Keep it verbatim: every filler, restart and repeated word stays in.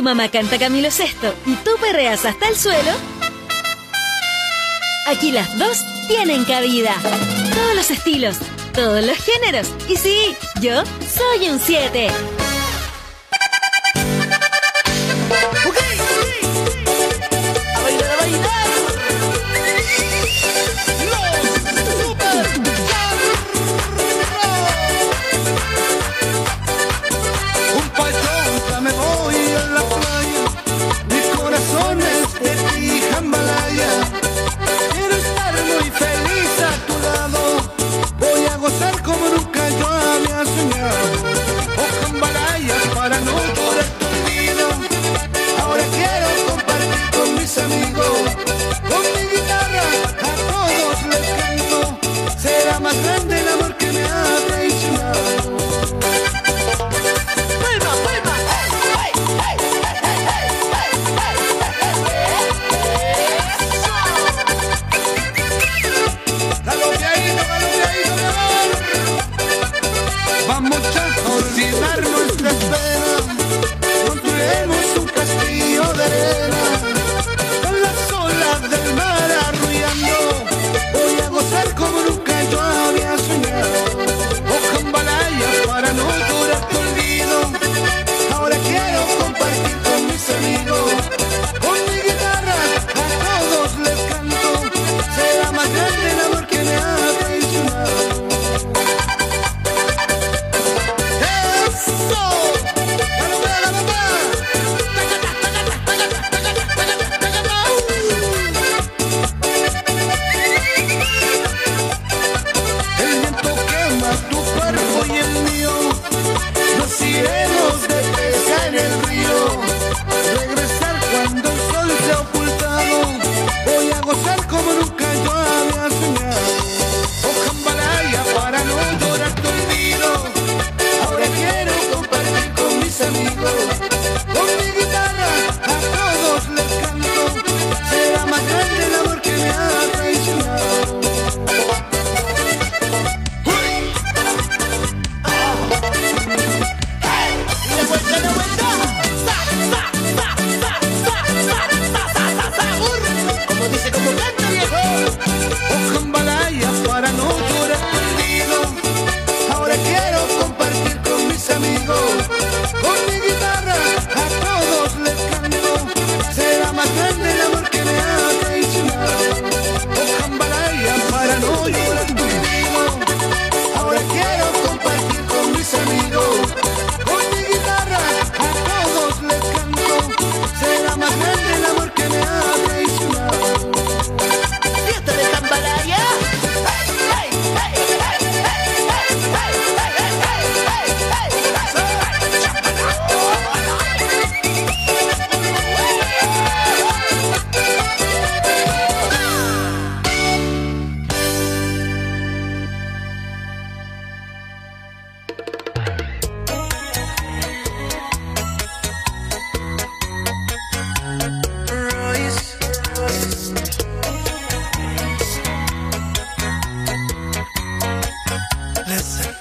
mamá canta Camilo Sesto y tú perreas hasta el suelo, aquí las dos tienen cabida. Todos los estilos, todos los géneros. Y sí, yo soy un siete. Amigos, con mi guitarra a todos les canto. Será más grande